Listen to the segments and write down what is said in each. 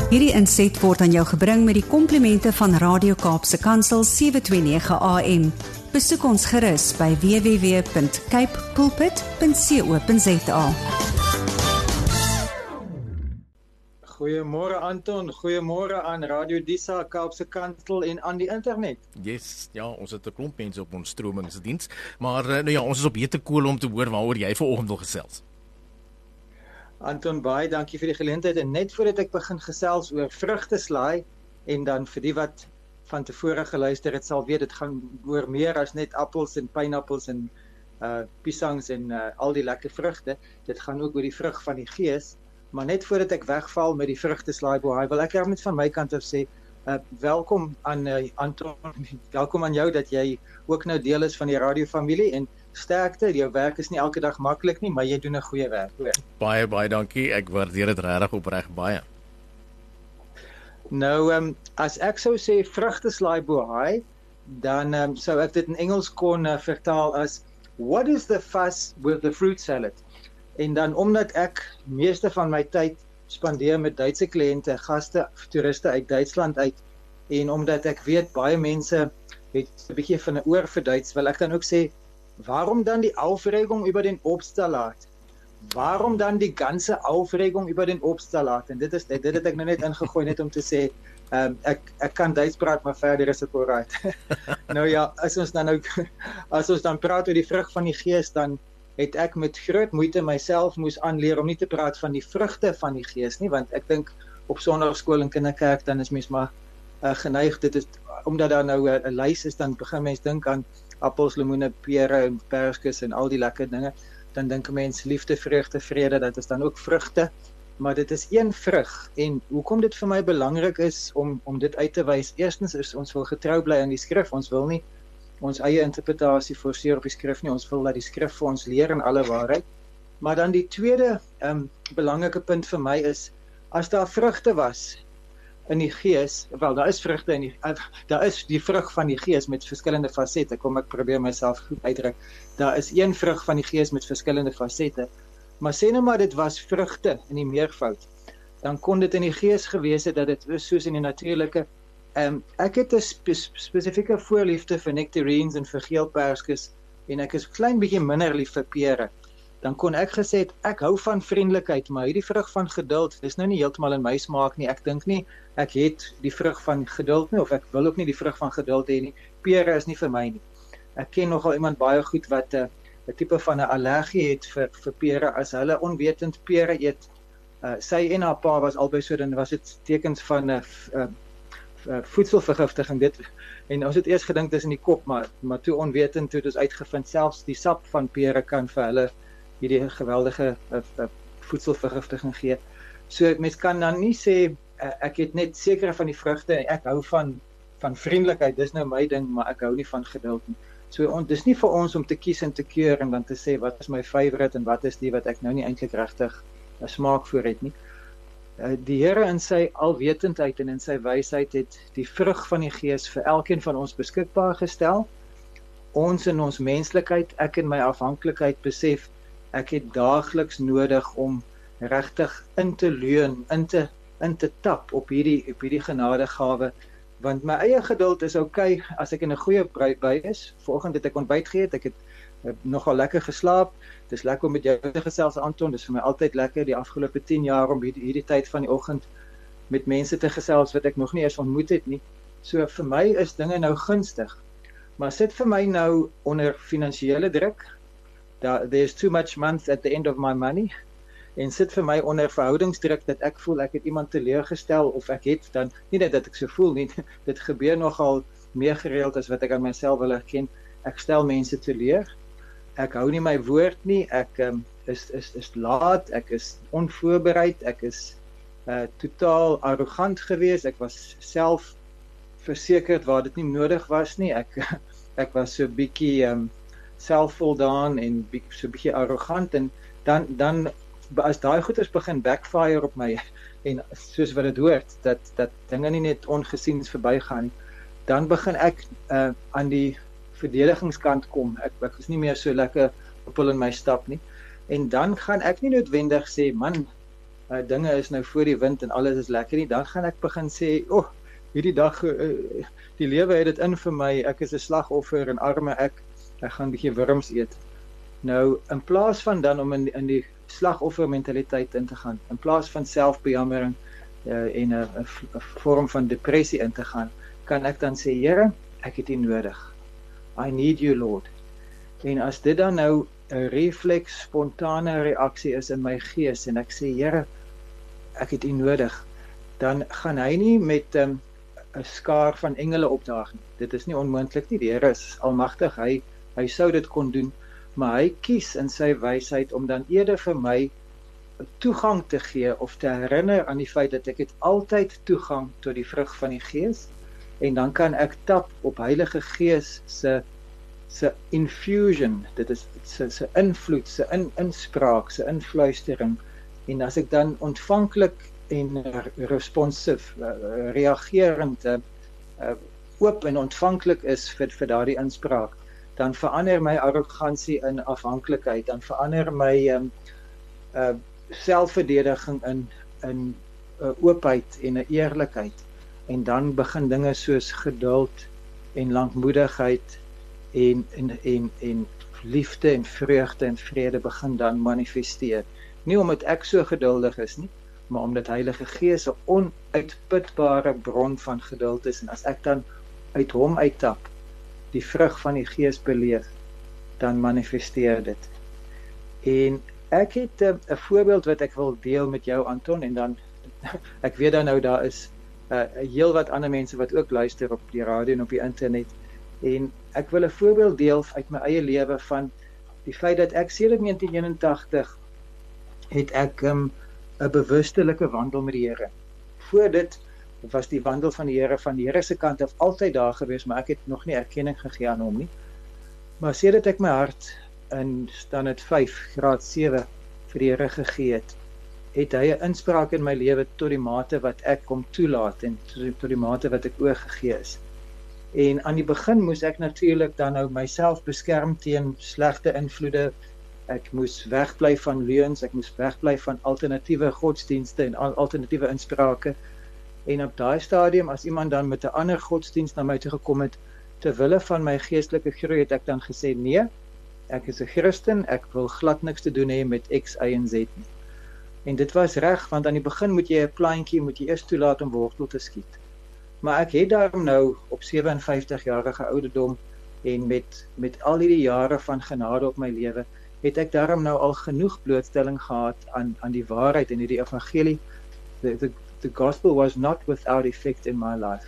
Hierdie inset word aan jou gebring met die komplimente van Radio Kaapse Kansel 729 AM. Besoek ons gerus by www.cape pulpit.co.za. Goeiemôre Anton, goeiemôre aan Radio Disa, Kaapse Kansel en aan die internet. Yes, ja, ons het 'n klomp mense op ons stromingsdiens, maar nou ja, ons is op hete kool om te hoor waaroor jy vanoggend wil gesels. Anton, baie dankie vir die geleentheid en net voordat ek begin gesels oor vrugteslaai en dan vir die wat van tevore geluister het sal weet, dit gaan oor meer as net appels en pineappels en piesangs en al die lekker vrugte. Dit gaan ook oor die vrug van die gees. Maar net voordat ek wegval met die vrugteslaai bohaai, wil ek net van my kant af sê, welkom aan Anton, welkom aan jou dat jy ook nou deel is van die radiofamilie en sterkte, jou werk is nie elke dag maklik nie, maar jy doen 'n goeie werk, hoor. Baie dankie, ek waardeer dit regtig opreg baie. Nou, as ek sou sê vrugteslaai bohaai, dan sou ek dit in Engels kon vertaal as what is the fuss with the fruit salad? En dan omdat ek meeste van my tyd spandeer met Duitse kliënte, gaste, toeriste uit Duitsland uit, en omdat ek weet baie mense het 'n bietjie van 'n oor vir Duits, wil ek dan ook sê, warum dann die Aufregung über den Obstsalat? Warum dann die ganze Aufregung über den Obstsalat? En dit het ek nou net ingegooi net om te sê, ek kan Duits praat, maar verder is dit alright. Nou ja, as ons dan praat oor die vrug van die gees, dan het ek met groot moeite myself moes aanleer om nie te praat van die vrugte van die gees nie, want ek dink op sonndagskool en kinderkerk, dan is mens maar geneig, dit is, omdat daar nou 'n lys is, dan begin mens dink aan appels, lemoene, pere en perskes en al die lekker dinge, dan dink 'n mens liefde, vreugde, vrede, dat is dan ook vrugte, maar dit is een vrug, en hoekom dit vir my belangrik is om dit uit te wys, eerstens is ons wil getrou bly aan die skrif, ons wil nie ons eie interpretasie forceer op die skrif nie, ons wil dat die skrif vir ons leer in alle waarheid, maar dan die tweede belangrike punt vir my is, as daar vrugte was in die gees, wel, daar is vrugte daar is die vrug van die gees met verskillende fasette, kom ek probeer myself goed uitdruk, daar is een vrug van die gees met verskillende fasette, maar sê nou maar dit was vrugte in die meervoud, dan kon dit in die gees gewees het, dat dit is soos in die natuurlike, ek het 'n spesifieke voorliefde vir nectarines en vir geelperskes, en ek is klein bietjie minder lief vir pere, dan kon ek gesê het, ek hou van vriendelikheid, maar hierdie vrug van geduld, dis nou nie heeltemal in my smaak nie, ek dink nie, ek het die vrug van geduld nie, of ek wil ook nie die vrug van geduld hê nie, pere is nie vir my nie. Ek ken nogal iemand baie goed wat 'n tipe van 'n allergie het vir pere, as hulle onwetend pere eet, sy en haar pa was albei so, dan was dit tekens van voedselvergiftiging dit, en ons het eers gedink dis in die kop, maar toe onwetend, toe het ons uitgevind, selfs die sap van pere kan vir hulle hierdie geweldige voedselvergiftiging gee. So mens kan dan nie sê, ek het net sekere van die vrugte, ek hou van vriendelikheid, dis nou my ding, maar ek hou nie van geduld nie. So dis nie vir ons om te kies en te keur, en dan te sê, wat is my favourite, en wat is die wat ek nou nie eintlik regtig 'n smaak voor het nie. Die Here in sy alwetendheid en in sy wysheid het die vrug van die gees vir elkeen van ons beskikbaar gestel. Ons in ons menslikheid, ek in my afhanklikheid besef, ek het daagliks nodig om regtig in te leun, in te tap op hierdie genadegawe, want my eie geduld is okay as ek in 'n goeie bui is. Vanoggend het ek ontbyt geëet, ek het nogal lekker geslaap. Dis lekker om met jou te gesels, Anton, dis vir my altyd lekker die afgelope 10 jaar om hierdie tyd van die oggend met mense te gesels wat ek nog nie eers ontmoet het nie. So vir my is dinge nou gunstig, maar sit vir my nou onder finansiële druk, there's too much month at the end of my money, en sit vir my onder verhoudingsdruk dat ek voel ek het iemand teleurgestel, of ek het dan, nie dat ek so voel nie, dit gebeur nogal meer gereeld as wat ek aan myself wil erken, ek stel mense teleur, ek hou nie my woord nie, ek is laat, ek is onvoorbereid, ek is totaal arrogant geweest, ek was self versekerd waar dit nie nodig was nie, ek was so bietjie selfvoldaan en so bietjie arrogant, en dan as daai goeders begin backfire op my, en soos wat dit hoort, dat dinge nie net ongesiens verbygaan nie, dan begin ek aan die verdedigingskant kom, ek is nie meer so lekker op hul in my stap nie, en dan gaan ek nie noodwendig sê, man, dinge is nou voor die wind en alles is lekker nie, dan gaan ek begin sê, hierdie dag, die lewe het dit in vir my, ek is 'n slagoffer en arme ek gaan 'n bietjie wurms eet. Nou, in plaas van dan om in die slagoffermentaliteit in te gaan, in plaas van selfbejammering en 'n vorm van depressie in te gaan, kan ek dan sê, Here, ek het U nodig. I need you, Lord. En as dit dan nou 'n refleks, spontane reaksie is in my gees en ek sê, Here, ek het U nodig, dan gaan hy nie met 'n skaar van engele opdaag nie. Dit is nie onmoontlik nie, die Here is almagtig, hy sou dit kon doen, maar hy kies in sy wysheid om dan eerder vir my toegang te gee of te herinner aan die feit dat ek het altyd toegang tot die vrug van die Gees en dan kan ek tap op Heilige Gees se infusion, dit is se invloed, se inspraak, se influistering en as ek dan ontvanklik en responsive, reagerend, oop en ontvanklik is vir daardie inspraak, dan verander my arrogansie in afhanklikheid, dan verander my selfverdediging in oopheid en 'n eerlikheid en dan begin dinge soos geduld en lankmoedigheid en liefde en vreugde en vrede begin dan manifesteer. Nie omdat ek so geduldig is nie, maar omdat Heilige Gees 'n onuitputbare bron van geduld is en as ek dan uit hom uittap, die vrug van die Gees beleef, dan manifesteer dit. En ek het 'n voorbeeld wat ek wil deel met jou, Anton, en dan, ek weet dan nou, daar is heel wat ander mense wat ook luister op die radio en op die internet, en ek wil 'n voorbeeld deel uit my eie lewe van die feit dat ek sedert 1981 het ek 'n bewustelike wandel met die Here. Voor dit was die wandel van die Here se kant af altyd daar gewees, maar ek het nog nie erkenning gegee aan hom nie. Maar sedert ek my hart in standaard 5, graad 7 vir die Here gegee het hy 'n inspraak in my lewe tot die mate wat ek kom toelaat en tot die mate wat ek oorgegee is. En aan die begin moes ek natuurlik dan nou myself beskerm teen slegte invloede. Ek moes wegbly van leuns, ek moes wegbly van alternatiewe godsdienste en alternatiewe insprake. En op daai stadium, as iemand dan met 'n ander godsdienst na my toe gekom het, ter wille van my geestelike groei, het ek dan gesê, nee, ek is 'n Christen, ek wil glad niks te doen hê met X, Y en Z nie. En dit was reg, want aan die begin moet jy 'n plantjie, moet jy eers toelaat om wortel te skiet. Maar ek het daarom nou op 57-jarige ouderdom en met al hierdie jare van genade op my lewe, het ek daarom nou al genoeg blootstelling gehad aan die waarheid en hierdie evangelie. The gospel was not without effect in my life.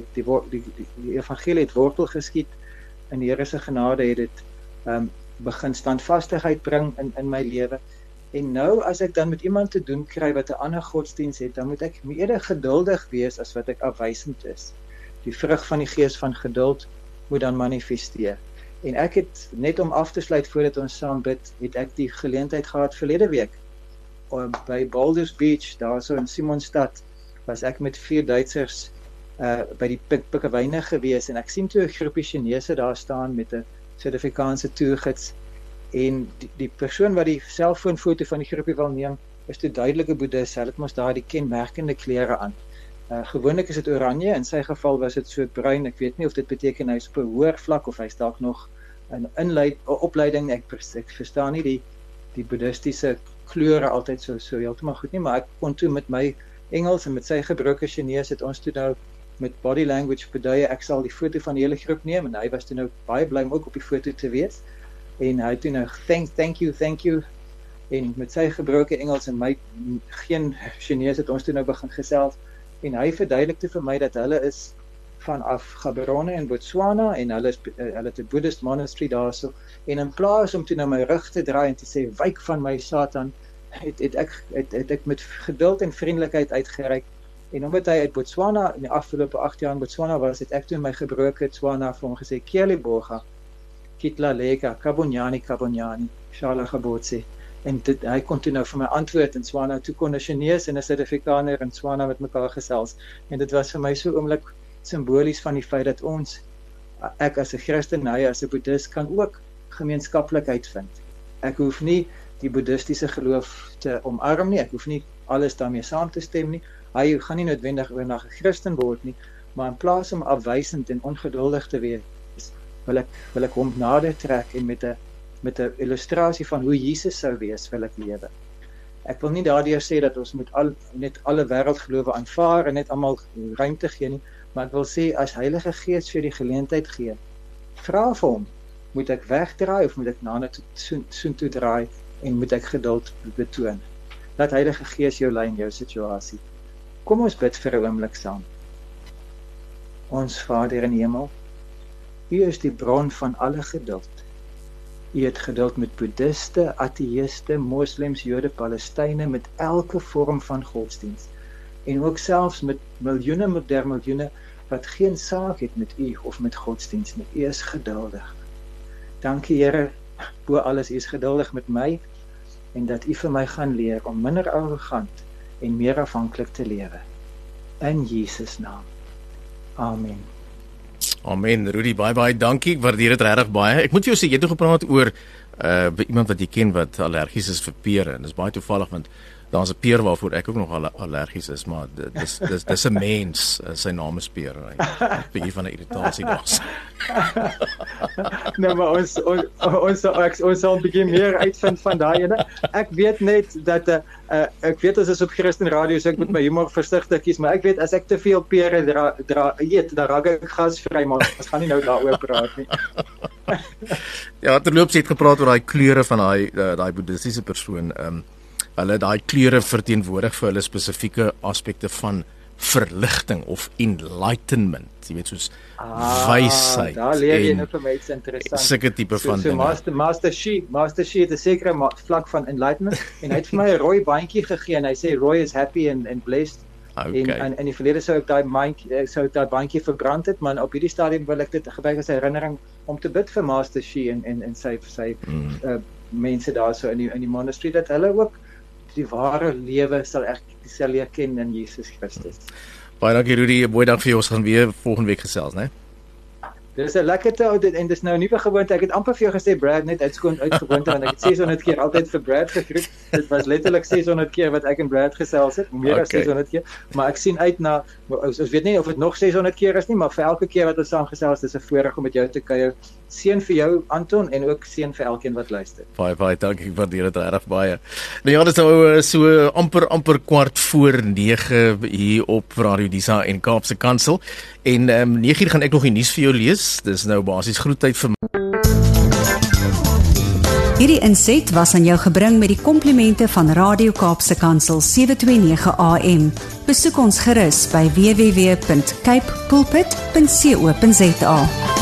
Die evangelie het wortel geskiet en die Here se genade het dit begin standvastigheid bring in my lewe. En nou as ek dan met iemand te doen kry wat 'n ander godsdienst het, dan moet ek meer geduldig wees as wat ek afwysend is. Die vrug van die Gees van geduld moet dan manifesteer. En ek het, net om af te sluit voordat ons saam bid, het ek die geleentheid gehad verlede week by Boulders Beach, daar so in Simonstad, was ek met 4 Duitsers by die Pikkewyne gewees en ek sien toe 'n groepie Chinese daar staan met 'n Suid-Afrikaanse toergids en die persoon wat die selfoonfoto van die groepie wil neem, is toe duidelike boeddhis. Hy het mos daar die kenmerkende klere aan. Gewoonlik is dit oranje, in sy geval was dit so bruin. Ek weet nie of dit beteken hy is op 'n hoër vlak of hy's dalk nog 'n opleiding. Ek verstaan nie die boeddhistiese kleure altyd so heeltemal goed nie, maar ek kon toe met my Engels en met sy gebroke Chinees het ons toe nou met body language beduie, ek sal die foto van die hele groep neem en hy was toe nou baie bly om ook op die foto te wees. En hy het toe nou thank you en met sy gebroke Engels en my geen Chinees het ons toe nou begin gesels en hy verduidelik toe vir my dat hulle is vanaf Gaborone in Botswana en hulle het 'n Buddhist monastery daarso en in plaas om toe na my rug te draai en te sê wyk van my Satan, het ek met geduld en vriendelikheid uitgereik en omdat hy uit Botswana in die afgelope 8 jaar in Botswana was, het ek toe in my gebroke Tswana vir hom gesê Kialiboga Kitla Lega Kabonyani Shala Gabotse en hy kon toe nou vir my antwoord in Tswana. Toe kon 'n Chinees en 'n Suid-Afrikaner in Tswana met mekaar gesels en dit was vir my so oomblik simbolies van die feit dat ek as 'n Christen, hy as 'n Boeddhist kan ook gemeenskaplikheid vind. Ek hoef nie die boeddhistiese geloof te omarm nie, ek hoef nie alles daarmee saam te stem nie. Hy gaan nie noodwendig oornag 'n Christen word nie, maar in plaas om afwysend en ongeduldig te wees, wil ek hom nader trek en met 'n illustrasie van hoe Jesus sou wees, wil ek lewe. Ek wil nie daardeur sê dat ons moet net alle wêreldgelowe aanvaar en net almal ruimte gee nie, maar ek wil sê as Heilige Gees vir die geleentheid gee, vra vir hom, moet ek wegdraai of moet ek na soontoe draai en moet ek geduld betoon? Laat Heilige Gees jou lei in jou situasie. Kom ons bid vir 'n oomblik saam. Ons Vader in die hemel, U is die bron van alle geduld. U het geduld met boeddiste, ateïste, moslems, Jode, Palestynë, met elke vorm van godsdienst. En ook selfs met miljoene wat geen saak het met U of met godsdienst nie. U is geduldig. Dankie Here, bo alles, U is geduldig met my en dat U vir my gaan leer om minder arrogant en meer afhanklik te lewe. In Jesus naam. Amen. Amen. Rudy, baie dankie. Ek waardeer dit regtig baie. Ek moet vir jou sê, jy het nog gepraat oor iemand wat jy ken wat allergies is vir pere. En dis baie toevallig want daar's 'n peer waarvoor ek ook nog allergies is, maar dis 'n mens, sy naam is Peer. 'n bietjie van 'n irritasie daar. Nou maar ons sal 'n bietjie meer uitvind van daai ene. Ek weet net dat ek weet as is op Christen Radio, so ek moet my humor versigtig kies, maar ek weet as ek te veel pere eet, dan raak ek gasvry, maar ons gaan nie nou daaroor praat nie. Ja, terloops het gepraat oor daai kleure van daai boeddhistiese persoon. Hulle daai kleure verteenwoordig vir hulle spesifieke aspekte van verligting of enlightenment, jy weet, soos wysheid. Daar leer jy nou vir my iets interessant. Sulke tipe van dinge. Master Shi het 'n sekere vlak van enlightenment en hy het vir my 'n rooi bandjie gegee en hy sê Roy is happy and blessed. Okay. En in die verlede sou ek daai bandjie verbrand het, maar op hierdie stadium wil ek dit gebruik as 'n herinnering om te bid vir Master Shi en sy mense daar so in die monastery, dat hulle ook die ware lewe sal leer ken in Jesus Christus. Baie dankie Rudy, 'n mooi dag vir jou. Ons gaan weer volgende week gesels, né? Dit is 'n lekker en dis nou 'n nuwe gewoonte. Ek het amper vir jou gesê Brad net uitgewoonte want ek het 600 keer altyd vir Brad gegroet. Dit was letterlik 600 keer wat ek en Brad gesels het, meer as 600 keer. Maar ek sien uit na ons weet nie of dit nog 600 keer is nie, maar vir elke keer wat ons saam gesels, dis 'n voorreg om met jou te kuier. Seën vir jou Anton en ook seën vir elkeen wat luister. Baie dankie, ek waardeer dit regtig baie. Nou ja, dit is nou so amper 8:45 hier op Radio Disa en Kaapse Kansel. En 9:00 gaan ek nog die nuus vir jou lees. Dis nou basies groettyd vir Hierdie inset was aan jou gebring met die komplimente van Radio Kaapse Kansel 729 AM. Besoek ons gerus by www.cape pulpit.co.za.